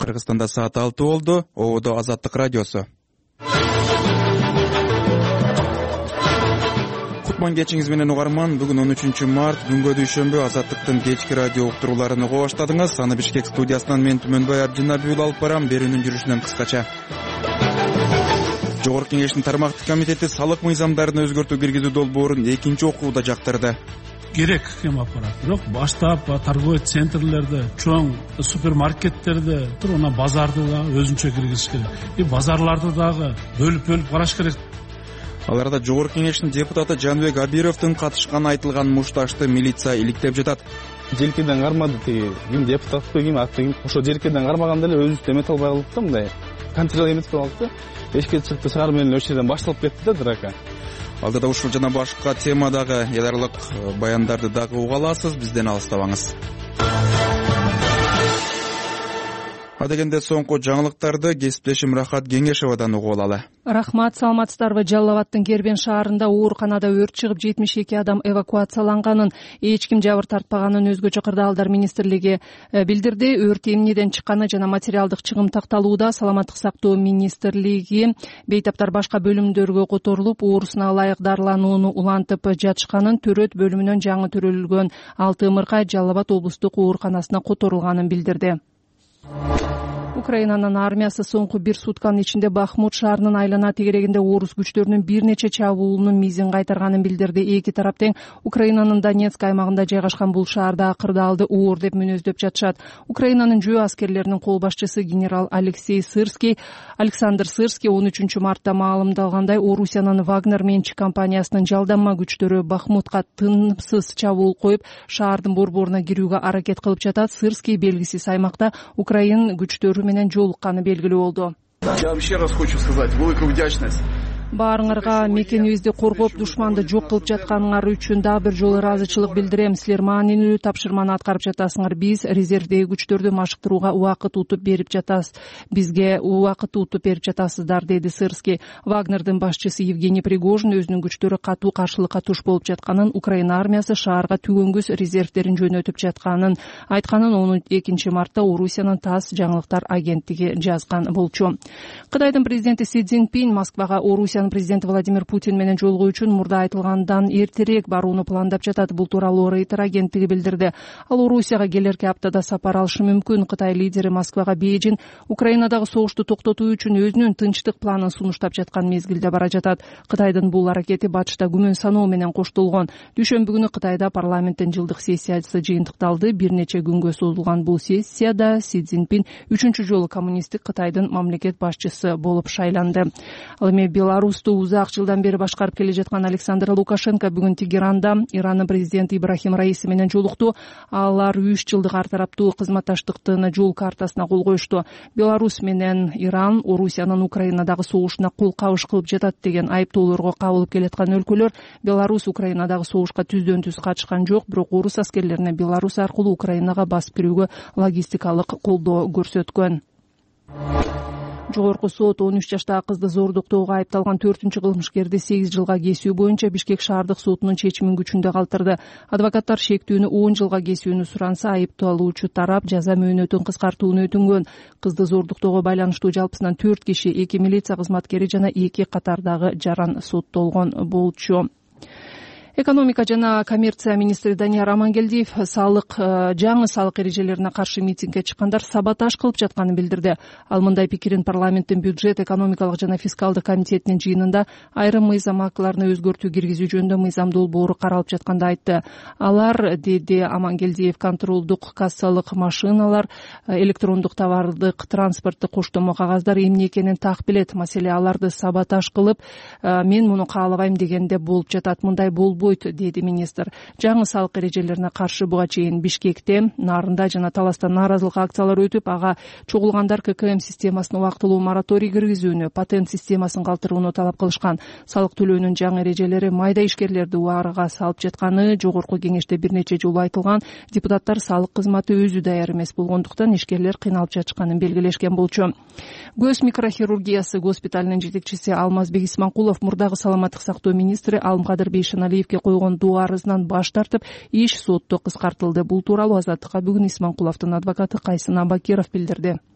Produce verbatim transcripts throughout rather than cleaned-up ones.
Кыргызстанда саат алты болду. Ободо Азаттык радиосу. Кутман кечиңиз менен угарман. Бүгүн он үчүнчү март, күнгө дүйшөмбү. Азаттыктын кечки радио уктурууларын уга баштадыңыз. Аны Бишкек студиясынан мен Түмөнбай Абдинабиул алып барам. Берүүнүн жүрүшүнөн кыскача. Жогорку Кеңештин тармактык комитети салык мыйзамдарын өзгөртүү киргизүү долбоорун экинчи окууда жактырды. Керек кем аппарат. Бирок баштап торговый центрлерде, чоң супермаркеттерде, туруна базарды да өзүнчө киргизиш керек. И базарларды дагы бөлүп-бөлүп караш керек. Аларда Жогорку Кеңештин депутаты Жаныбек Абировдун катышканы айтылган мушташты милиция иликтеп жатат. Желкеден кармады тиги ким депутатпы, ким атты, ким ошо желкеден кармаганда эле өзү эметип албай калды да, мындай контроль эметип калды. Эшикке чыкты, саар менен ошол жерден башталып кетти да драка. Алдыда ушул жана башка темадагы ядарлык баяндарды дагы уга аласыз. Бизден алыстабаңыз. Адегенде соңку жаңылыктарды кесиптешим Рахат Кеңешевадан угуп алалы. Рахмат, саламатсыздарбы? Жалал Абадтын Кербен шаарында ооруканада өрт чыгып, жетимиш эки адам эвакуацияланганын, эч ким жабыр тартпаганын өзгөчө кырдаалдар министрлиги билдирди. Өрт эмнеден чыкканы жана материалдык чыгым такталууда. Саламаттык сактоо министрлиги бейтаптар башка бөлүмдөргө которулуп, оорусуна ылайык дарыланууну улантып жатышканын, төрөт бөлүмүнөн жаңы төрөлгөн алты ымыркай Жалал Абад облустук ооруканасына которулганын билдирди. Украинанын армиясы соңку бир сутканын ичинде Бахмут шаарынын айлана тегерегинде орус күчтөрүнүн бир нече чабуулунун мизин кайтарганын билдирди. Эки тарап тең Украинанын Донецк аймагында жайгашкан бул шаарда кырдаалды оор деп мүнөздөп жатышат. Украинанын жөө аскерлеринин кол башчысы генерал Алексей Сырский, Александр Сырский он үчүнчү мартта маалымдалгандай, Орусиянын Вагнер менчик компаниясынын жалданма күчтөрү Бахмутка тынымсыз чабуул коюп, шаардын борборуна кирүүгө аракет кылып жатат. Сырский белгисиз аймакта Украин күчтөрү менен жолукканы белгилүү болду. Я вам еще раз хочу сказать великую вдячность. Баарыңарга мекенибизди коргоп, душманды жок кылып жатканыңар үчүн дагы бир жолу ыраазычылык билдирем. Силер маанилүү тапшырманы аткарып жатасыңар. Биз резервдеги күчтөрдү машыктырууга убакыт утуп берип жатабыз. Бизге убакыт утуп берип жатасыздар, деди Сырский. Вагнердин башчысы Евгений Пригожин өзүнүн күчтөрү катуу каршылыкка туш болуп жатканын, Украина армиясы шаарга түгөнгүс резервдерин жөнөтүп жатканын айтканын он экинчи мартта Орусиянын ТАСС жаңылыктар агенттиги жазган болчу. Кытайдын президенти Си Цзиньпин Москвага Орусия президенти Владимир Путин менен жолугуу үчүн мурда айтылгандан эртерээк барууну пландап жатат. Бул тууралуу Рейтер агенттиги билдирди. Ал Орусияга келерки аптада сапар алышы мүмкүн. Кытай лидери Москвага Бейжин Украинадагы согушту токтотуу үчүн өзүнүн тынчтык планын сунуштап жаткан мезгилде бара жатат. Кытайдын бул аракети батышта күмөн саноо менен коштолгон. Дүйшөмбү күнү Кытайда парламенттин жылдык сессиясы жыйынтыкталды. Бир нече күнгө созулган бул сессияда Си Цзиньпин үчүнчү жолу коммунисттик Кытайдын мамлекет башчысы болуп шайланды. Ал эми Беларусту узак жылдан бери башкарып келе жаткан Александр Лукашенко бүгүн Тегеранда Ирандын президенти Ибрахим Раиси менен жолукту. Алар үч жылдык ар тараптуу кызматташтыктын жол картасына кол коюшту. Беларусь менен Иран Орусиянын Украинадагы согушуна кол кабыш кылып жатат деген айыптоолорго кабылып келаткан өлкөлөр. Беларусь Украинадагы согушка түздөн түз катышкан жок, бирок орус аскерлерине Беларусь аркылуу Украинага басып кирүүгө логистикалык колдоо көрсөткөн. Жогорку сот он үч жаштагы кызды зордуктоого айыпталган төртүнчү кылмышкерди сегиз жылга кесүү боюнча Бишкек шаардык сотунун чечимин күчүндө калтырды. Адвокаттар шектүүнү он жылга кесүүнү суранса, айыпталуучу тарап жаза мөөнөтүн кыскартууну өтүнгөн. Кызды зордуктоого байланыштуу жалпысынан төрт киши, эки милиция кызматкери жана эки катардагы жаран соттолгон болчу. Экономика жана коммерция министри Данияр Амангелдиев салык жаңы салык эрежелерине каршы митингге чыккандар саботаж кылып жатканын билдирди. Ал мындай пикирин парламенттин бюджет, экономикалык жана фискалдык комитетинин жыйынында айрым мыйзам актыларына өзгөртүү киргизүү жөнүндө мыйзам долбоору каралып жатканда айтты. Алар, деди Амангелдиев, контролдук кассалык машиналар, электрондук товардык транспорттук коштомо кагаздар эмне экенин так билет. Маселе аларды саботаж кылып, мен муну каалабайм дегенде болуп жатат. Мындай болбойт, деди министр. Жаңы салык эрежелерине каршы буга чейин Бишкекте, Нарында жана Таласта нааразылык акциялары өтүп, ага чогулгандар К К М системасына убактылуу мораторий киргизүүнү, патент системасын калтырууну талап кылышкан. Салык төлөөнүн жаңы эрежелери майда ишкерлерди убарга салып жатканы Жогорку Кеңеште бир нече жолу айтылган. Депутаттар салык кызматы өзү даяр эмес болгондуктан ишкерлер кыйналып жатышканын белгилешкен болчу. Көз микрохирургиясы госпиталынын жетекчиси Алмазбек Исманкулов мурдагы саламаттык сактоо министри Алымкадыр Бейшеналиевге койгон доо арызынан баш тартып, иш сотто кыскартылды. Бул тууралуу Азаттыкка бүгүн Исманкуловдун адвокаты Кайсын Абакиров билдирди.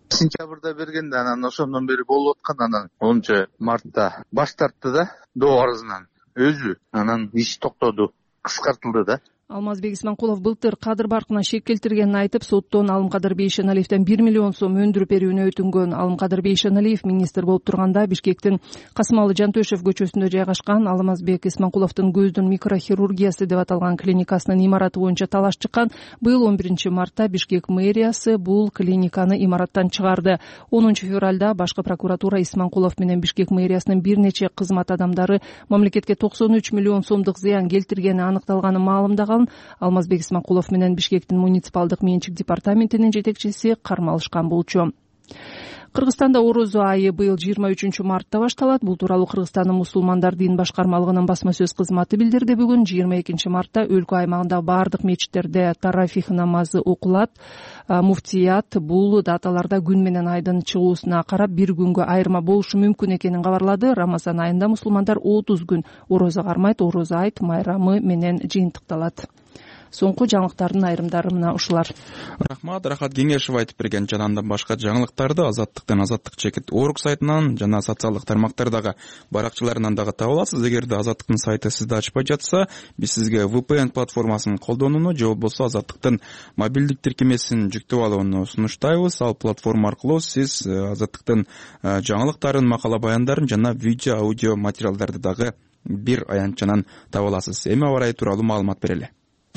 Сентябрда бергенде анан ошондон бери болуп аткан, анан онунчу мартта баш тартты да доо арызынан өзү, анан иш токтоду, кыскартылды да. Алмазбек Исманкулов былтыр кадыр баркына шек келтиргенин айтып, соттон Алымкадыр Бейшеналиевден бир миллион сом өндүрүп берүүнү өтүнгөн. Алымкадыр Бейшеналиев министр болуп турганда Бишкектин Касымалы Жантөшев көчөсүндө жайгашкан Алмазбек Исманкуловдун көздүн микрохирургиясы деп аталган клиникасынын имараты боюнча талаш чыккан. Быйыл он биринчи мартта Бишкек мэриясы бул клиниканы имараттан чыгарды. онунчу февралда башкы прокуратура Исманкулов менен Бишкек мэриясынын бир нече кызмат адамдары мамлекетке токсон үч миллион сомдук зыян келтиргени аныкталганын маалымдаган. Алмазбек Исманкулов менен Бишкектин муниципалдык менчик департаментинин жетекчиси кармалышкан болчу. Кыргызстанда орозо айы быйыл жыйырма үчүнчү мартта башталат. Бул тууралуу Кыргызстандын мусулмандар дин башкармалыгынын басма сөз кызматы билдирди. Бүгүн жыйырма экинчи мартта өлкө аймагында бардык мечиттерде тарафих намазы окулат. Муфтият бул даталарда күн менен айдын чыгуусуна карап бир күнгө айырма болушу мүмкүн экенин кабарлады. Рамазан айында мусулмандар отуз күн орозо кармайт. Орозо айт майрамы менен жыйынтыкталат. Соңку жаңылыктардын айрымдары мына ушулар. Рахмат, Рахат Кеңешев айтып берген жана андан башка жаңылыктарды Азаттыктан Азаттык чекит орг сайтынан жана социалдык тармактардагы баракчаларынан дагы таба аласыз. Эгерде Азаттыктын сайты сизди ачпай жатса, биз сизге ви пи эн платформасын колдонууну же болбосо Азаттыктын мобилдик тиркемесин жүктөп алууну сунуштайбыз. Ал платформа аркылуу сиз Азаттыктын жаңылыктарын, макала баяндарын жана видео, аудио материалдарды дагы бир аянтчанан таба аласыз. Эми аба ырайы тууралуу маалымат берели.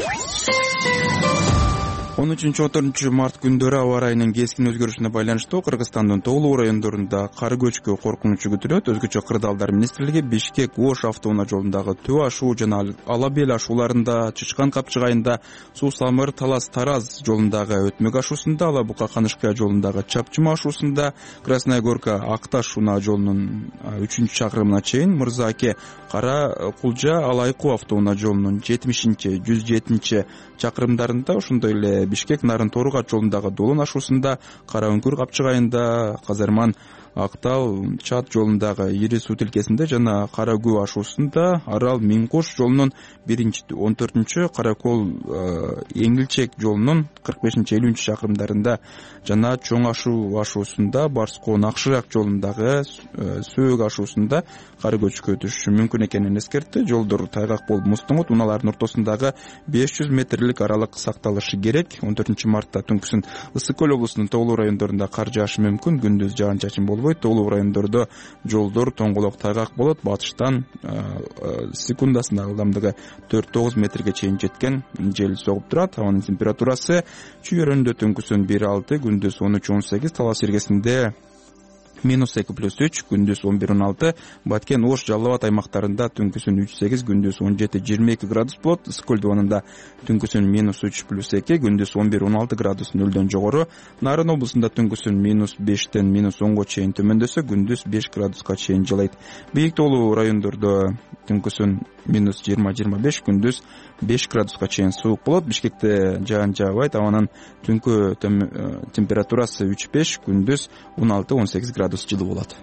он үчүнчү он төртүнчү март күндөрү аба ырайынын кескин өзгөрүшүнө байланыштуу Кыргызстандын тоолуу райондорунда кар көчкү коркунучу күтүлөт. Өзгөчө Кырдаалдар министрлиги Бишкек Ош автоунаа жолундагы Төө ашуу жана Ала Бел ашууларында, Чычкан Капчыгайында, Суу Самыр Талас Тараз жолундагы Өтмөк ашуусунда, Ала Бука Канышкая жолундагы Чапчыма ашуусунда, Красная Горка Акташ унаа жолунун үчүнчү чакырымына чейин, Мырза Аке Кара Кулжа Алайкуу автоунаа жолунун жетимишинчи жүз жетинчи чакырымдарында, ошондой эле Бишкек Нарын Торгат жолундагы Долон ашуусунда, Кара Үңкүр Капчыгайында, Казарман Актал Чат жолундагы Ири суу тилкесинде жана Кара Күү ашуусунда, Арал Миңкош жолунун биринчи он төртүнчү, Каракол Эңилчек жолунун кырк бешинчи элүүнчү чакырымдарында жана Чоң ашуу ашуусунда, Барскоо Накшырак жолундагы Сөөк ашуусунда кар көчкү түшүшү мүмкүн экенин эскертти. Жолдор тайгак болуп муздуңут, унаалардын ортосундагы беш жүз метрлик аралык сакталышы керек. он төртүнчү мартта түнкүсүн Ысык көл облусунун тоолуу райондорунда кар жаашы мүмкүн. Күндүз жаан чачын болбойт. Тоолуу райондордо жолдор тоңголок тайгак болот. Батыштан секундасына ылдамдыгы төрт тогуз метрге чейин жеткен жел согуп турат. Абанын температурасы чүйөрөндө түнкүсүн бир алты, күндүз он үч он сегиз, Талас Сергесинде минус эки плюс үч, күндүз он бир он алты, Баткен Ош Жалал Абад аймактарында түнкүсүн үч сегиз, күндүз он жети жыйырма эки градус болот. Ысык көл дубанында түнкүсүн минус үч плюс эки, күндүз он бир он алты градус нөлдөн жогору. Нарын облусунда түнкүсүн минус бештен минус онго чейин төмөндөсө, күндүз беш градуска чейин жылайт. Бийик тоолуу райондордо түнкүсүн минус жыйырма жыйырма беш, күндүз беш градуска чейин суук болот. Бишкекте жаан жаабайт. Абанын түнкү температурасы үч беш, күндүз он алты он сегиз градус жылуу болот.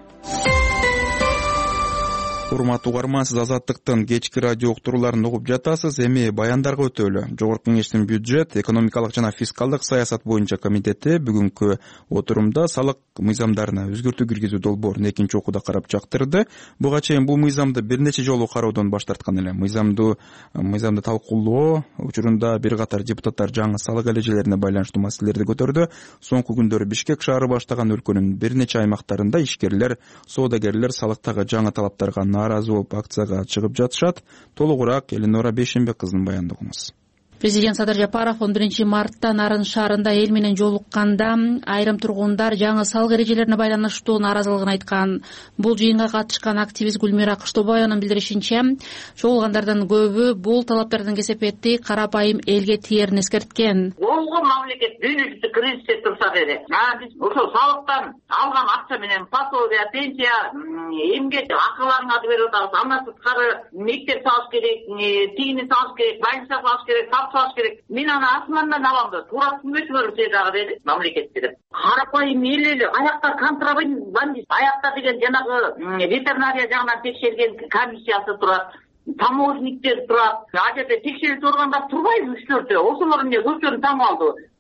Урматтуу угарман, сиз Азаттыктын кечки радио уктурууларын угуп жатасыз. Эми баяндарга өтөлү. Жогорку Кеңештин бюджет, экономикалык жана фискалдык саясат боюнча комитети бүгүнкү отурумда салык мыйзамдарына өзгөртүү киргизүү долбоорун экинчи окууда карап жактырды. Буга чейин бул мыйзамды бир нече жолу кароодон баш тарткан эле. Мыйзамды мыйзамды талкуулоо учурунда бир катар депутаттар жаңы салык эрежелерине байланыштуу маселелерди көтөрдү. Соңку күндөрү Бишкек шаары баштаган өлкөнүн бир нече аймактарында ишкерлер, соодагерлер салыктагы жаңы талаптарга нааразы болуп акцияга чыгып жатышат. Толугураак Элинора Бейшенбек кызынын баянында угунуз. Президент Садыр Жапаров он биринчи мартта Нарын шаарында эл менен жолукканда айрым тургундар жаңы салык эрежелерине байланыштуу нааразылыгын айткан. Бул жыйынга катышкан активист Гүлмира Кыштобаеванын билдиришинче, чогулгандардын көбү бул талаптардын кесепети карапайым элге тиерин эскерткен. Болгон мамлекет дүйнөлүктү кризисте турса деле, биз ошол салыктан алган акча менен пособия, пенсия, эмгек акыларыңарды берип атабыз. Андан сырткары мектеп салыш керек, тигини салыш керек, больница салыш керек, салыш керек. Мен аны асмандан алам да, туура түзмөсүңөр се дагы деди мамлекетте деп. Карапайым эл эле аякта контрабандист, аякта деген жанагы ветеринария жагынан текшерген комиссиясы турат. Таможниктер турат. А жерде текшерип тургандар турбайбы үч төртөө. Ошолор эмне көздөрүн таң алды.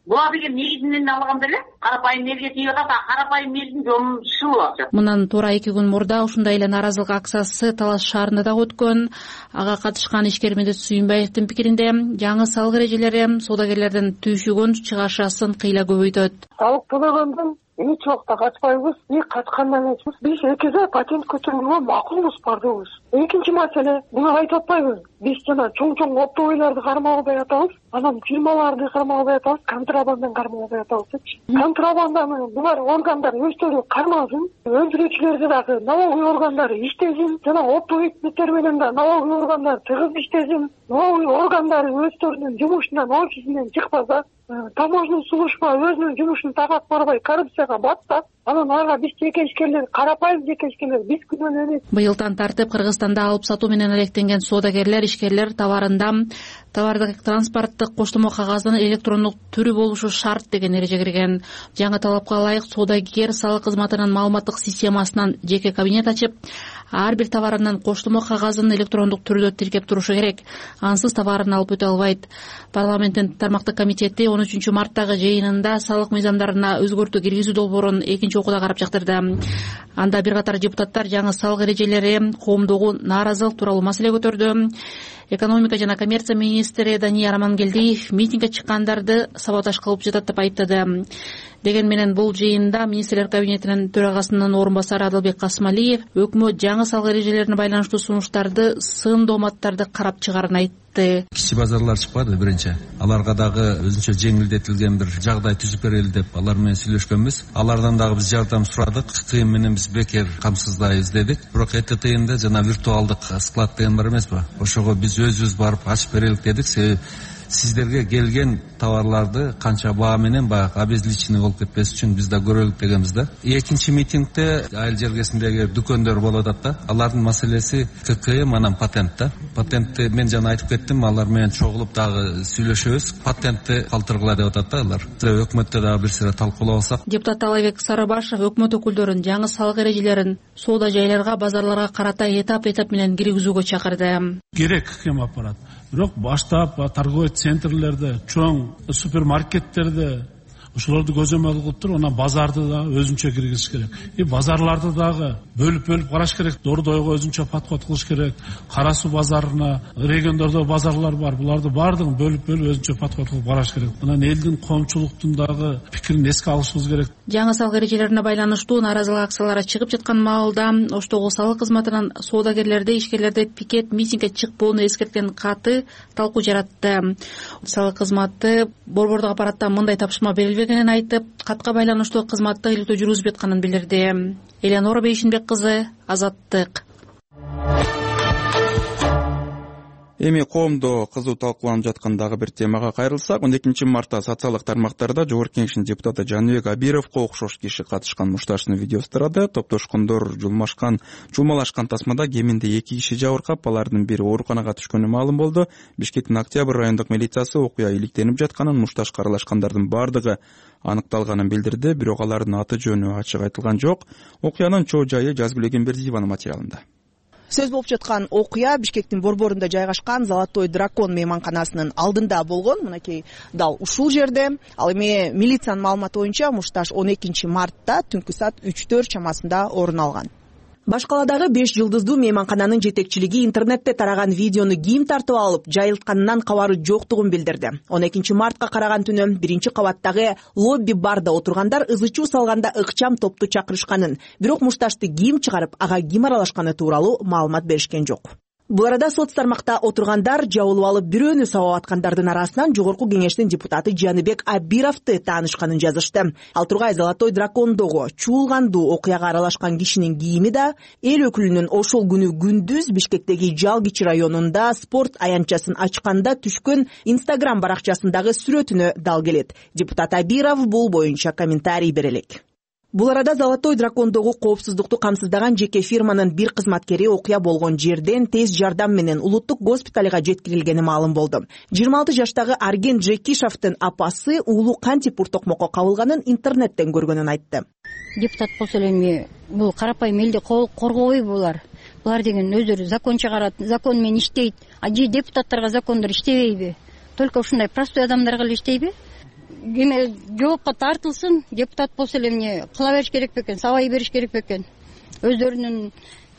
буга деген негизинен алганда эле карапайым элге тийип атат, а карапайым элдин жомушу болуп атат. Мындан туура эки күн мурда ушундай эле нааразылык акциясы Талас шаарында дагы өткөн. Ага катышкан ишкер Медет Сүйүнбаевдин пикиринде жаңы салык эрежелери соодагерлердин түйшүгүн чыгашасын кыйла көбөйтөт. Салык төлөгөндөн эч убакта качпайбыз, и качкандан эмеспиз. Биз экиге патент көтөрүүгө макулбуз, бардыгыбыз. Экинчи маселе, буга айтып атпайбыз. Биз жана чоң-чоң оптовойлорду кармалбай атабыз, анан фирмаларды кармалбай атабыз, контрабанданы кармалбай атабыз. Контрабанданы булар органдар өздөрү кармасын, өндүрүүчүлөрдү дагы налоговый органдар иштесин, жана оптовый беттер менен да налоговый органдар тыгыз иштесин. Налоговый органдар өздөрүнүн жумушунан, офисинен чыкпаса, таможня служба өзүнүн жумушун такап барбай коррупцияга батса, анан ага биз жеке ишкерлер, карапайым жеке ишкерлер биз күнөөнү эмес. Быйылдан тартып Кыргызстанда алып сатуу менен алектенген соодагерлер, ишкерлер товарында товардык транспорттук коштомо кагаздын электрондук түрү болушу шарт деген эреже кирген. Жаңы талапка ылайык соодагер салык кызматынын маалыматтык системасынан жеке кабинет ачып, ар бир товарынын коштомо кагазын электрондук түрдө тиркеп турушу керек. Ансыз товарын алып өтө албайт. Парламенттин тармактык комитети он үчүнчү марттагы жыйынында салык мыйзамдарына өзгөртүү киргизүү долбоорун экинчи окууда карап жактырды. Анда бир катар депутаттар жаңы салык эрежелери коомдогу нааразылык тууралуу маселе көтөрдү. Экономика жана коммерция министри Дания Рамангелдиев митингге чыккандарды саботаж кылып жатат деп айыптады. Деген менен бул жыйында министрлер кабинетинин төрагасынын орун басары Адылбек Касымалиев өкмөт жаңы салык эрежелерине байланыштуу сунуштарды, сын дооматтарды карап чыгарын айтты. Кичи базарлар чыкпады биринчи. Аларга дагы өзүнчө жеңилдетилген бир жагдай түзүп берели деп алар менен сүйлөшкөнбүз. Алардан дагы биз жардам сурадык. Тыйын менен биз бекер камсыздайбыз дедик. Бирок эти тыйында жана виртуалдык склад деген бар эмеспи? Ошого биз өзүбүз барып ачып берелик дедик. Себеби сиздерге келген товарларды канча баа менен баягы обезличенный болуп кетпес үчүн биз да көрөлүк дегенбиз да. Экинчи митингде айыл жергесиндеги дүкөндөр болуп атат да. Алардын маселеси ККМ анан патент да. Патентти мен жана айтып кеттим, алар менен чогулуп дагы сүйлөшөбүз. Патентти калтыргыла деп атат да алар. Өкмөттө дагы бир сыйра талкуулап алсак. Депутат Талайбек Сарыбашев өкмөт өкүлдөрүн жаңы салык эрежелерин соода жайларга, базарларга карата этап-этап менен киргизүүгө чакырды. Керек ККМ аппарат. Бирок баштап торговый центрлерде, чоң супермаркеттерде ошолорду көзөмөл кылып туруп, анан базарды да өзүнчө киргизиш керек. И базарларды дагы бөлүп-бөлүп караш керек. Дордойго өзүнчө подход кылыш керек. Кара суу базарына, региондордо базарлар бар. Буларды бардыгын бөлүп-бөлүп өзүнчө подход кылып караш керек. Анан элдин, коомчулуктун дагы пикирин эске алышыбыз керек. Жаңы салык эрежелерине байланыштуу нааразылык акциялары чыгып жаткан маалда Оштогу салык кызматынын соодагерлерди, ишкерлерди пикет митингге чыкпоону эскерткен каты талкуу жаратты. Салык кызматы борбордук аппараттан мындай тапшырма берилбегенин айтып, катка байланыштуу кызматты иликтөө жүргүзүп жатканын билдирди. Элеонора Бейшинбек кызы, Азаттык. Эми коомдо кызуу талкууланып жаткан дагы бир темага кайрылсак, он экинчи мартта социалдык тармактарда Жогорку Кеңештин депутаты Жаныбек Абировго окшош киши катышкан мушташынын видеосу тарады. Топтошкондор жулмашкан, жумалашкан тасмада кеминде эки киши жабыркап, алардын бири ооруканага түшкөнү маалым болду. Бишкектин Октябрь райондук милициясы окуя иликтенип жатканын, мушташка аралашкандардын бардыгы аныкталганын билдирди, бирок алардын аты жөнү ачык айтылган жок. Окуянын чоо жайы Жазгүл Эгембердиеванын материалында. Сөз болуп жаткан окуя Бишкектин борборунда жайгашкан Золотой дракон мейманканасынын алдында болгон. Мынакей дал ушул жерде. Ал эми милициянын маалыматы боюнча мушташ он экинчи мартта түнкү саат үчтөр чамасында орун алган. Башкаладагы беш жылдыздуу мейманкананын жетекчилиги интернетте тараган видеону ким тартып алып, жайылтканынан кабары жоктугун билдирди. он экинчи мартка караган түнү биринчи кабаттагы лобби барда отургандар ызы чуу салганда ыкчам топту чакырышканын, бирок мушташты ким чыгарып, ага ким аралашканы тууралуу маалымат беришкен жок. Бул арада соц тармакта отургандар жабылып алып бирөөнү сабап аткандардын арасынан Жогорку Кеңештин депутаты Жаныбек Абировду таанышканын жазышты. Ал тургай Золотой дракондогу чуулгандуу окуяга аралашкан кишинин кийими да эл өкүлүнүн ошол күнү күндүз Бишкектеги Жалгичи районунда спорт аянтчасын ачканда түшкөн Instagram баракчасындагы сүрөтүнө дал келет. Депутат Абиров бул боюнча комментарий бере элек. Бул арада Золотой дракондогу коопсуздукту камсыздаган жеке фирманын бир кызматкери окуя болгон жерден тез жардам менен улуттук госпиталга жеткирилгени маалым болду. жыйырма алты жаштагы Арген Джекишовдун апасы уулу кантип уртокмокко кабылганын интернеттен көргөнүн айтты. Депутат болсо эми бул карапайым элди коргобойбу булар? Булар деген өздөрү закон чыгарат, закон менен иштейт. А же депутаттарга закондор иштебейби? Только ушундай простой адамдарга эле иштейби? эме жоопко тартылсын, депутат болсо эле эмне кыла бериш керек бекен, сабай бериш керек бекен. Өздөрүнүн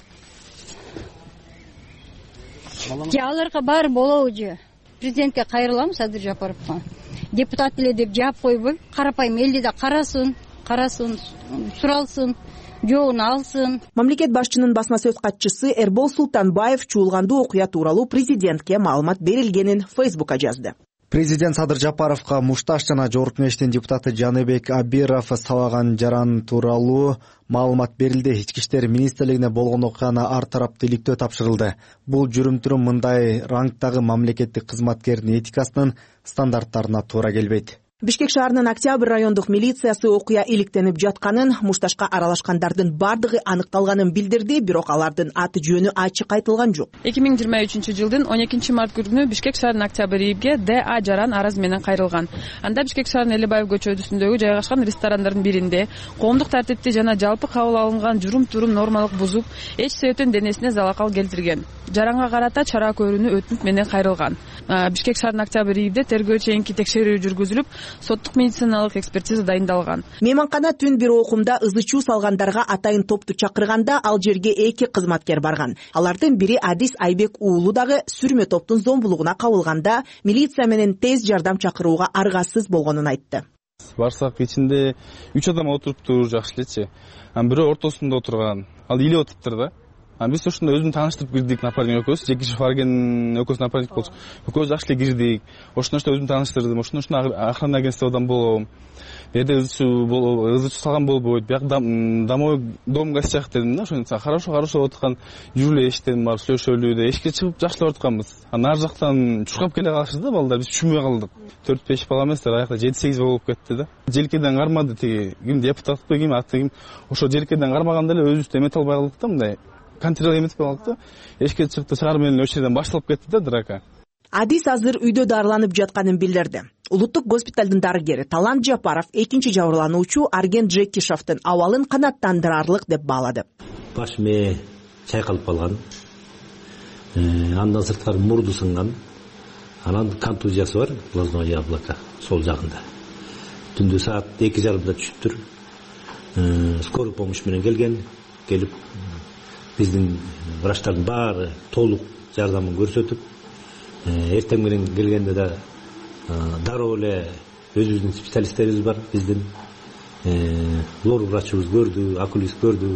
же аларга баары болобу же. Президентке кайрылам, Садыр Жапаровго. Депутат эле деп жаап койбой, карапайым элди да карасын, карасын, суралсын, жообун алсын. Мамлекет башчынын басма сөз катчысы Эрбол Султанбаев чуулгандуу окуя тууралуу президентке маалымат берилгенин Фейсбукка жазды. Президент Садыр Жапаровго Мушташ жана Жогорку Кеңештин депутаты Жаныбек Абиров сабаган жаран тууралуу маалымат берилди. Ички иштер министрлигине болгон окуяны ар тараптуу иликтөө тапшырылды. Бул жүрүм-турум мындай рангдагы мамлекеттик кызматкердин этикасынын стандарттарына туура келбейт. Бишкек шаарынын Октябрь райондук милициясы окуя иликтенип жатканын, мушташка аралашкандардын бардыгы аныкталганын билдирди, бирок алардын аты жөнү ачык айтылган жок. эки миң жыйырма үчүнчү жылдын он экинчи март күнү Бишкек шаарынын Октябрь ИИБге Д А жаран арыз менен кайрылган. Анда Бишкек шаарынын Элебаев көчөсүндөгү жайгашкан ресторандардын биринде коомдук тартипти жана жалпы кабыл алынган жүрүм-турум нормалык бузуп, эч себептен денесине залакал келтирген. Жаранга карата чара көрүүнү өтүнүп менен кайрылган. Бишкек шаарынын Октябрь ИИБде тергөө чейинки текшерүү жүргүзүлүп, соттук медициналык экспертиза дайындалган. Мейманкана түн бир окумда ызы чуу салгандарга атайын топту чакырганда ал жерге эки кызматкер барган. Алардын бири Адис Айбек уулу дагы сүрмө топтун зомбулугуна кабылганда милиция менен тез жардам чакырууга аргасыз болгонун айтты. Барсак ичинде үч адам отуруптур, жакшы элечи. Анан бирөө ортосунда отурган. Ал илип отуптур да. Анан биз ошондо өзүн тааныштырып кирдик, напарник экөөбүз, Жекишев Арген экөөбүз напарник болчу. Экөөбүз жакшы эле кирдик. Ошондо өзүмдү тааныштырдым. Ошондо охрана агентстводан болом. Бerde ызы чуу салган болбойт. Бияк домой дом гостях дедим да. Ошондо хорошо, хорошо отурган жүрүлө эшиктен барып сүйлөшөлү деп эшикке чыгып жакшылап отурганбыз. Анан ар жактан чуркап келе калышты да балдар, биз түшүнбөй калдык. төрт беш бала эмес, аякта жети сегиз болуп кетти да. Желкеден кармады тиги, ким депутатпы, ким аты ким. Ошо желкеден кармаганда эле өзүбүздү эмете албай калдык да, мындай контрол эметип калдык да. Эшикке чыкты, саар менен ошол жерден башталып кетти да драка. Адис азыр үйдө дарыланып жатканын билдирди. Улуттук госпиталдын дарыгери Талант Жапаров экинчи жабырлануучу Арген Джекишевдин абалын канааттандырарлык деп баалады. Баш мээ чайкалып калган. Андан сырткары мурду сынган. Анан контузиясы бар, глазное яблоко сол жагында. Түндө саат эки жарымда түшүптүр. Скорый помощь менен келген, келип биздин врачтардын баары толук жардамын көрсөтүп, эртең менен келгенде да дароо эле өзүбүздүн специалисттерибиз бар, биздин лор врачыбыз көрдү, окулист көрдү.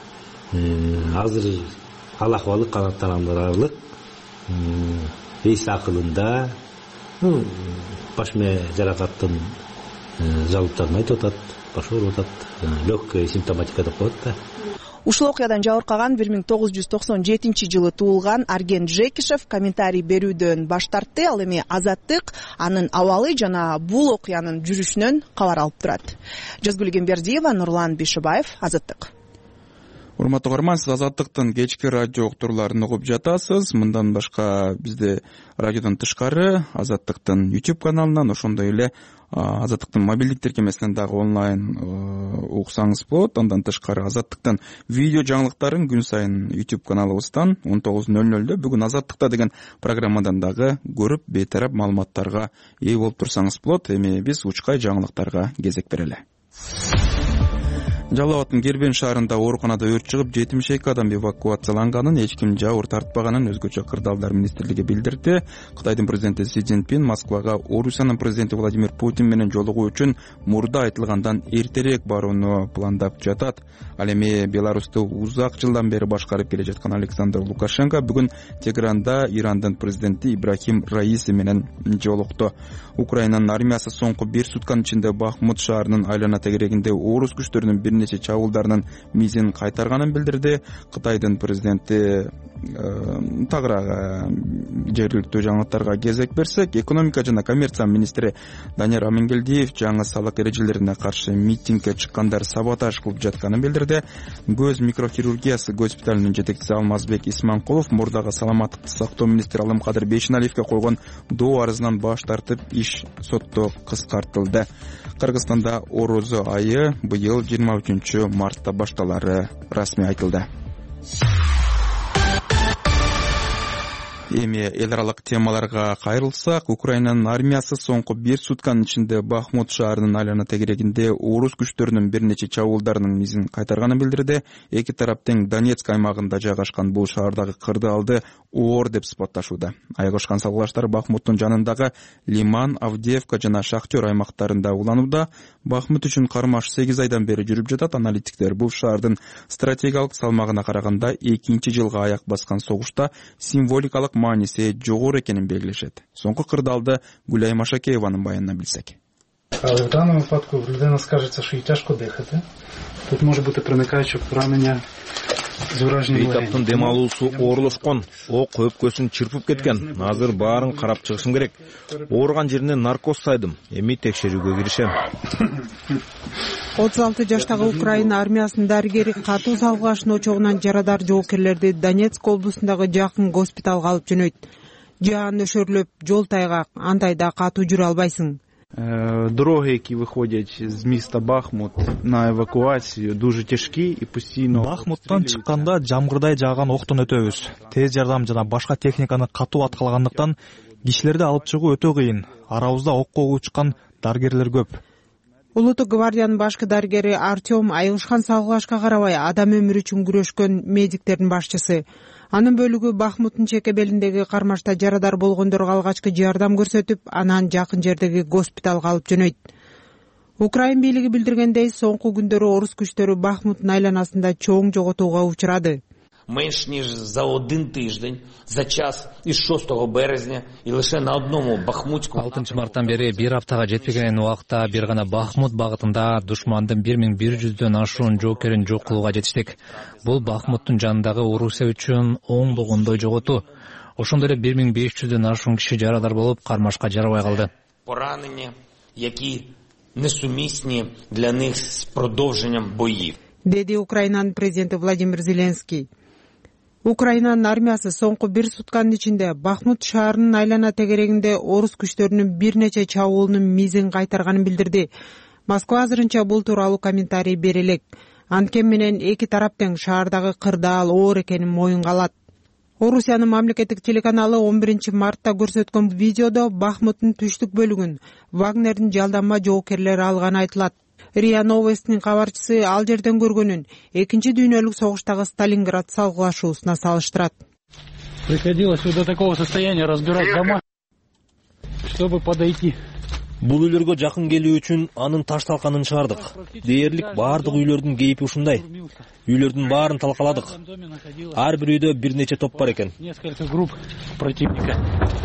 Азыр ал акыбалы канааттандырарлык. Эс акылында, баш мээ жаракаттын жалыптарын айтып атат, баш ооруп атат, легкая симптоматика деп коет да. Ушул окуядан жабыркаган бир миң тогуз жүз токсон жетинчи жылы туулган Арген Джекишев комментарий берүүдөн баш тартты. Ал эми Азаттык анын абалы жана бул окуянын жүрүшүнөн кабар алып турат. Жазгүл Гембердиева, Нурлан Бишибаев, Азаттык. Урматтуу угарман, сиз Азаттыктын кечки радио уктурууларын угуп жатасыз. Мындан башка бизде радиодон тышкары Азаттыктын YouTube каналынан, ошондой эле Азаттыктын мобилдик тиркемесинен дагы онлайн уксаңыз болот. Андан тышкары Азаттыктын видео жаңылыктарын күн сайын YouTube каналыбыздан он тогуз ноль нольдө бүгүн Азаттыкта деген программадан дагы көрүп, бейтарап маалыматтарга ээ болуп турсаңыз болот. Эми биз учкай жаңылыктарга кезек берели. Жалал Абадтын Кербен шаарында ооруканада өрт чыгып, жетимиш эки адам эвакуацияланганын, эч ким жабыр тартпаганын өзгөчө Кырдаалдар министрлиги билдирди. Кытайдын президенти Си Цзиньпин Москвага Орусиянын президенти Владимир Путин менен жолугуу үчүн мурда айтылгандан эртерээк барууну пландап жатат. Ал эми Беларусту узак жылдан бери башкарып келе жаткан Александр Лукашенко бүгүн Тегеранда Ирандын президенти Ибрахим Раиси менен жолукту. Украинанын армиясы соңку бир сутканын ичинде Бахмут шаарынын айлана тегерегинде орус күчтөрүнүн бир нече чабуулдарынын мизин кайтарганын билдирди. Кытайдын президенти тагыраак жергиликтүү жаңылыктарга кезек берсек, экономика жана коммерция министри Данияр Амангелдиев жаңы салык эрежелерине каршы митингге чыккандар саботаж кылып жатканын билдирди. Көз микрохирургиясы госпиталынын жетекчиси Алмазбек Исманкулов мурдагы саламаттыкты сактоо министри Алымкадыр Бейшеналиевге койгон доо арызынан баш тартып, иш сотто кыскартылды. Кыргызстанда Орозо айы быйыл жыйырма үчүнчү мартта башталары расмий айтылды. Эми эл аралык темаларга кайрылсак, Украинанын армиясы соңку бир сутканын ичинде Бахмут шаарынын айлана тегерегинде орус күчтөрүнүн бир нече чабуулдарынын мизин кайтарганын билдирди. Эки тарап тең Донецк аймагында жайгашкан бул шаардагы кырдаалды оор деп сыпатташууда. Айгошкан салгылаштар Бахмуттун жанындагы Лиман, Авдеевка жана Шахтер аймактарында уланууда. Бахмут үчүн кармаш сегиз айдан бери жүрүп жатат. Аналитиктер бул шаардын стратегиялык салмагына караганда экинчи жылга аяк баскан согушта символикалык мааниси жогору экенин белгилешет. Соңку кырдаалды Гүлай Машакееванын баянынан билсек. В даному випадку людина скажеться, що їй тяжко дихати. Тут може бути проникаюче поранення з ураженням легень. Бейтаптын дем алуусу оорлошкон, ок өпкөсүн чырпып кеткен. Азыр баарын карап чыгышым керек. Ооруган жерине наркоз сайдым. Эми текшерүүгө киришем. отуз алты жаштагы Украина армиясынын дарыгери катуу салгылаштын очогунан жарадар жоокерлерди Донецк облусундагы жакын госпиталга алып жөнөйт. Жаан өшөрлөп, жол тайгак, андайда катуу жүрө албайсың. Дороги, які виходять з міста Бахмут на евакуацію, дуже тяжкі і постійно... Бахмуттан чыкканда жамгырдай жааган октон өтөбүз. Тез жардам жана башка техниканы катуу аткалагандыктан кишилерди алып чыгуу өтө кыйын. Арабызда окко учкан дарыгерлер көп. Улуттук гвардиянын башкы дарыгери Артем айылышкан салгылашка карабай адам өмүрү үчүн күрөшкөн медиктердин башчысы. Анын бөлүгү Бахмуттун чек белиндеги кармашта жарадар болгондорго алгачкы жардам көрсөтүп, анан жакын жердеги госпиталга алып жөнөйт. Украин бийлиги билдиргендей, соңку күндөрү орус күчтөрү Бахмуттун айланасында чоң жоготууга учурады. Менш ніж за один тиждень, за час із шостого березня і лише на одному Бахмутську... алтынчы марттан бери бир аптага жетпеген убакта бир гана Бахмут багытында душмандын бир миң бир жүздөн ашуун жоокерин жок кылууга жетиштик. Бул Бахмуттун жанындагы Орусия үчүн оңдогондой жоготуу. Ошондой эле бир миң беш жүздөн ашуун киши жарадар болуп, кармашка жарабай калды. Поранення, які несумісні для них з продовженням боїв. Деди Украинанын президенти Владимир Зеленский. Украинанын армиясы соңку бир сутканын ичинде Бахмут шаарынын айлана тегерегинде орус күчтөрүнүн бир нече чабуулунун мизин кайтарганын билдирди. Москва азырынча бул тууралуу комментарий бере элек. Анткени менен эки тарап тең шаардагы кырдаал оор экенин моюнга алат. Орусиянын мамлекеттик телеканалы он биринчи мартта көрсөткөн видеодо Бахмуттун түштүк бөлүгүн Вагнердин жалданма жоокерлери алганы айтылат. РИА Новостьнин кабарчысы ал жерден көргөнүн экинчи дүйнөлүк согуштагы Сталинград салгылашуусуна салыштырат. Приходилось до такого состояния разбирать дома, чтобы подойти. Бул үйлөргө жакын келүү үчүн анын таш талканын чыгардык. Дээрлик баардык үйлөрдүн кейипи ушундай. Үйлөрдүн баарын талкаладык. Ар бир үйдө бир нече топ бар экен. Несколько групп противника.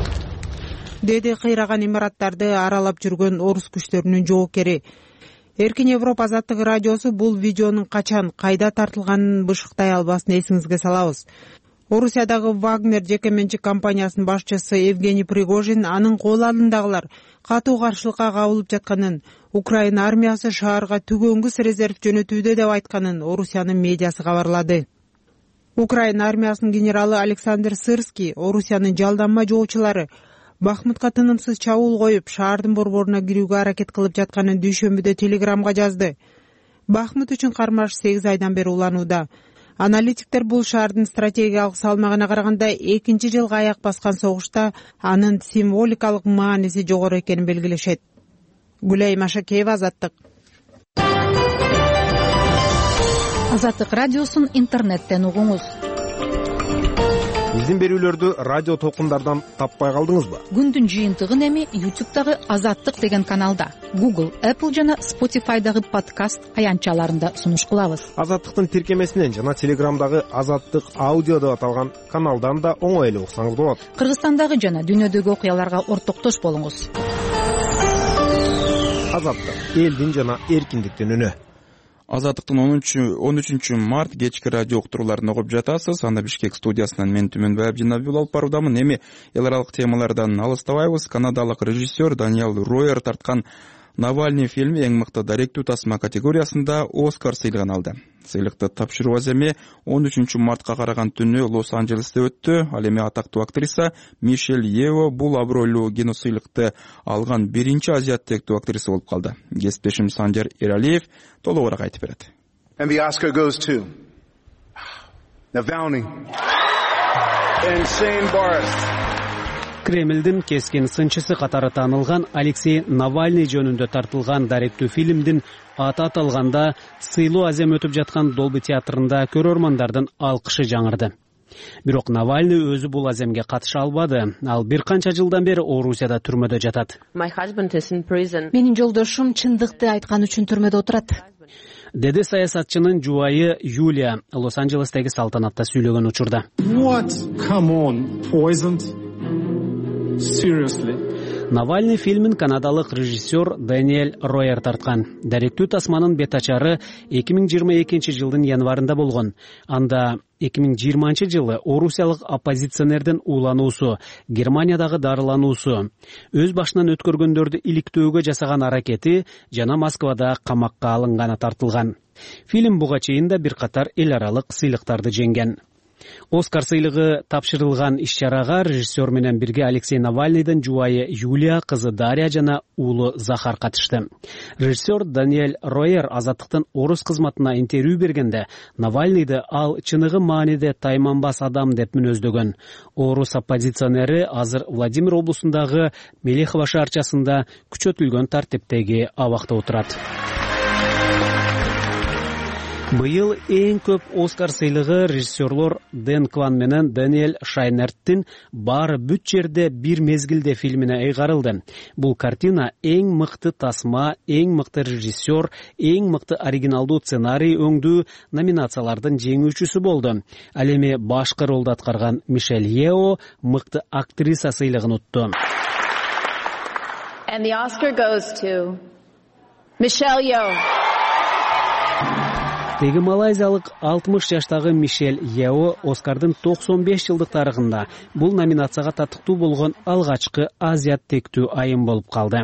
Деди кыйраган имараттарды аралап жүргөн орус күчтөрүнүн жоокери. Эркин Европа азаттык радиосу бул видеонун качан, кайда тартылганын бышыктай албасын эсиңизге салабыз. Орусиядагы Вагнер жеке менчик компаниясынын башчысы Евгений Пригожин анын кол алдындагылар катуу каршылыкка кабылып жатканын, Украина армиясы шаарга түгөнгүс резерв жөнөтүүдө деп айтканын Орусиянын медиасы кабарлады. Украина армиясынын генералы Александр Сырский Орусиянын жалданма жоочулары Бахмутка тынымсыз чабуул коюп, шаардын борборуна кирүүгө аракет кылып жатканын дүйшөмбүдө телеграмга жазды. Бахмут үчүн кармаш сегиз айдан бери уланууда. Аналитиктер бул шаардын стратегиялык салмагына караганда экинчи жылга аяк баскан согушта анын символикалык мааниси жогору экенин белгилешет. Гүлай Машакеева, Азаттык. Азаттык радиосун интернеттен угуңуз. Биздин берүүлөрдү радио толкундардан таппай калдыңызбы? Күндүн жыйынтыгын эми YouTube'дагы Азаттык деген каналда, Google, Apple жана Spotify'дагы подкаст аянтчаларында сунуш кылабыз. Азаттыктын тиркемесинен жана Telegram'дагы Азаттык аудио деп аталган каналдан да оңой эле уксаңыз болот. Кыргызстандагы жана дүйнөдөгү окуяларга ортоктош болуңуз. Азаттык элдин жана эркиндиктин үнү. Азаттыктын он үчүнчү март кечки радио уктурууларын угуп жатасыз. Анда Бишкек студиясынан мен Түмөнбай Абдинабил алып баруудамын. Эми эл аралык темалардан алыстабайбыз. Канадалык режиссер Даниэл Ройер тарткан Навальный фильми эң мыкты даректүү тасма категориясында Оскар сыйлыгын алды. Сыйлыкты тапшыруу эми он үчүнчү мартка караган түнү Лос-Анджелесте өттү. Ал эми атактуу актриса Мишель Ево бул абройлуу киносыйлыкты алган биринчи азиат тектүү актриса болуп калды. Кесиптешим Санжар Эралиев толугураак айтып берет. And the Oscar goes to Navalny. Кремлдин кескин сынчысы катары таанылган Алексей Навальный жөнүндө тартылган даректүү фильмдин аты аталганда сыйлуу азем өтүп жаткан Долби театрында көрөрмандардын алкышы жаңырды. Бирок Навальный өзү бул аземге катыша албады. Ал бир канча жылдан бери Орусияда түрмөдө жатат. Менин жолдошум чындыкты айткан үчүн түрмөдө отурат, деди саясатчынын жубайы Юлия Лос-Анджелестеги салтанатта сүйлөгөн учурда. Навальный фильмин канадалык режиссер Дэниэль Ройер тарткан. Даректүү тасманын бет ачары эки миң жыйырма экинчи жылдын январында болгон. Анда эки миң жыйырманчы жылы орусиялык оппозиционердин уулануусу, Германиядагы дарылануусу, өз башынан өткөргөндөрдү иликтөөгө жасаган аракети жана Москвада камакка алынганы тартылган. Фильм буга чейин да бир катар эл аралык сыйлыктарды жеңген. Оскар сыйлыгы тапшырылган иш-чарага режиссер менен бирге Алексей Навальныйдын жубайы Юлия, кызы Дарья жана уулу Захар катышты. Режиссер Даниэль Ройер Азаттыктын орус кызматына интервью бергенде Навальныйды ал чыныгы мааниде тайманбас адам деп мүнөздөгөн. Орус оппозиционери азыр Владимир облусундагы Мелехова шаарчасында күчөтүлгөн тартиптеги абакта отурат. Быйыл эң көп Оскар сыйлыгы режиссерлор Дэн Кван менен Дэниэль Шайнерттин баары бүт жерде бир мезгилде фильмине ыйгарылды. Бул картина эң мыкты тасма, эң мыкты режиссер, эң мыкты оригиналдуу сценарий өңдүү номинациялардын жеңүүчүсү болду. Ал эми башкы ролду аткарган Мишель Ео мыкты актриса сыйлыгын утту. And the Oscar goes to Michelle Yeoh. Теги малайзиялык алтымыш жаштагы Мишель Ео Оскардын токсон беш жылдык тарыхында бул номинацияга татыктуу болгон алгачкы азиат тектүү айым болуп калды.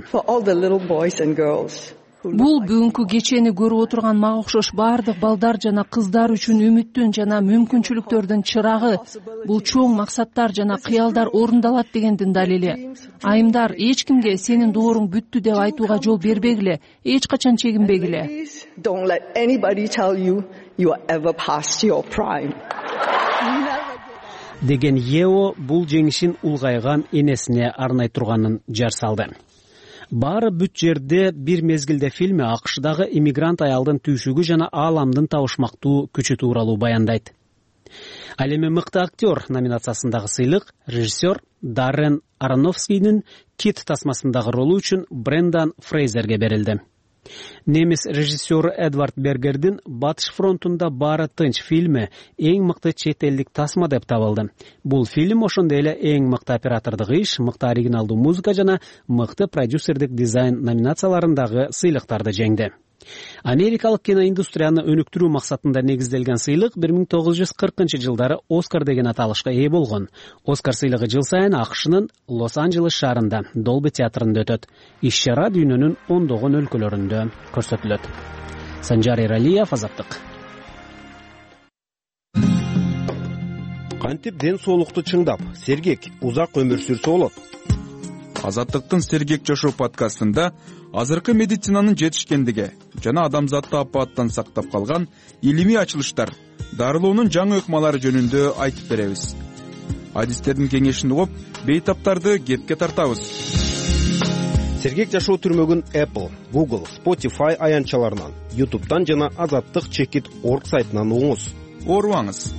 Бул бүгүнкү кечени көрүп отурган мага окшош баардык балдар жана кыздар үчүн үмүттүн жана мүмкүнчүлүктөрдүн чырагы. Бул чоң максаттар жана кыялдар орундалат дегендин далили. Айымдар, эч кимге сенин дооруң бүттү деп айтууга жол бербегиле, эч качан чегинбегиле. Don't let anybody tell you you are ever past your prime. Деген Ео бул жеңишин улгайган энесине арнай турганын жар салды. Баары бүт жерде бир мезгилде фильми АКШдагы иммигрант аялдын түйшүгү жана ааламдын табышмактуу күчү тууралуу баяндайт. Ал эми мыкты актер номинациясындагы сыйлык режиссер Даррен Аронофскийдин Кит тасмасындагы ролу үчүн Брендан Фрейзерге берилди. Немис режиссеры Эдвард Бергердин Батыш фронтунда баары тынч фильми эң мыкты чет элдик тасма деп табылды. Бул фильм ошондой эле эң мыкты оператордук иш, мыкты оригиналдуу музыка жана мыкты продюсердик дизайн номинацияларындагы сыйлыктарды жеңди. Америкалык киноиндустрияны өнүктүрүү максатында негизделген сыйлык бир миң тогуз жүз кыркынчы жылдары Оскар деген аталышка ээ болгон. Оскар сыйлыгы жыл сайын АКШнын Лос-Анджелес шаарында Долби театрында өтөт. Иш-чара дүйнөнүн ондогон өлкөлөрүндө көрсөтүлөт. Санжар Эралиев, Азаттык. Кантип ден соолукту чыңдап, сергек, узак өмүр сүрсө болот? Азаттыктын Сергек жашоо подкастында азыркы медицинанын жетишкендиги жана адамзатты апааттан сактап калган илимий ачылыштар, дарылоонун жаңы ыкмалары жөнүндө айтып беребиз. Адистердин кеңешин угуп, бейтаптарды кепке тартабыз. Сергек жашоо түрмөгүн Apple, Google, Spotify аянтчаларынан, YouTube'дан жана азаттык чекит точка орг сайтынан угуңуз. Оорубаңыз.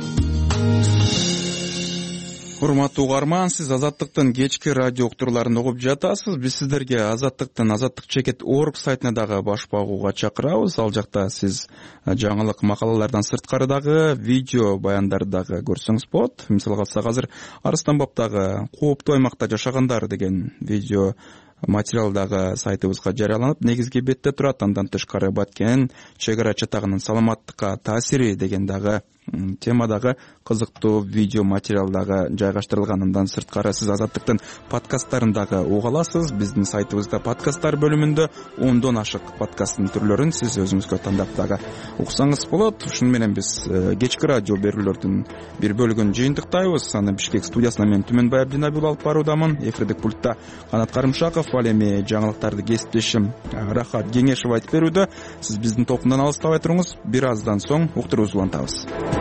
Урматтуу угарман, сиз Азаттыктын кечки радио уктурларын угуп жатасыз. Биз сиздерге Азаттыктын азаттык чекит точка орг сайтына дагы баш багууга чакырабыз. Ал жакта сиз жаңылык макалалардан сырткары дагы видео баяндарды дагы көрсөңүз болот. Мисалга алсак, азыр Арыстанбаптагы кооптуу аймакта жашагандар деген видео материал дагы сайтыбызга жарыяланып, негизги бетте турат. Андан тышкары Баткен чек ара чатагынын саламаттыкка таасири деген дагы темадагы кызыктуу видео материал дагы жайгаштырылган. Андан сырткары сиз Азаттыктын подкасттарын дагы уга аласыз. Биздин сайтыбызда подкасттар бөлүмүндө ондон ашык подкасттын түрлөрүн сиз өзүңүзгө тандап дагы уксаңыз болот. Ушуну менен биз кечки радио берүүлөрдүн бир бөлүгүн жыйынтыктайбыз. Аны Бишкек студиясынан мен Түмөнбай Абдинабил алып баруудамын. Эфирдик пультта Канат Карымшаков, ал эми жаңылыктарды кесиптешим Рахат Кеңешев айтып берүүдө. Сиз биздин топундан алыстабай туруңуз. Бир аздан соң уктуруубузду улантабыз.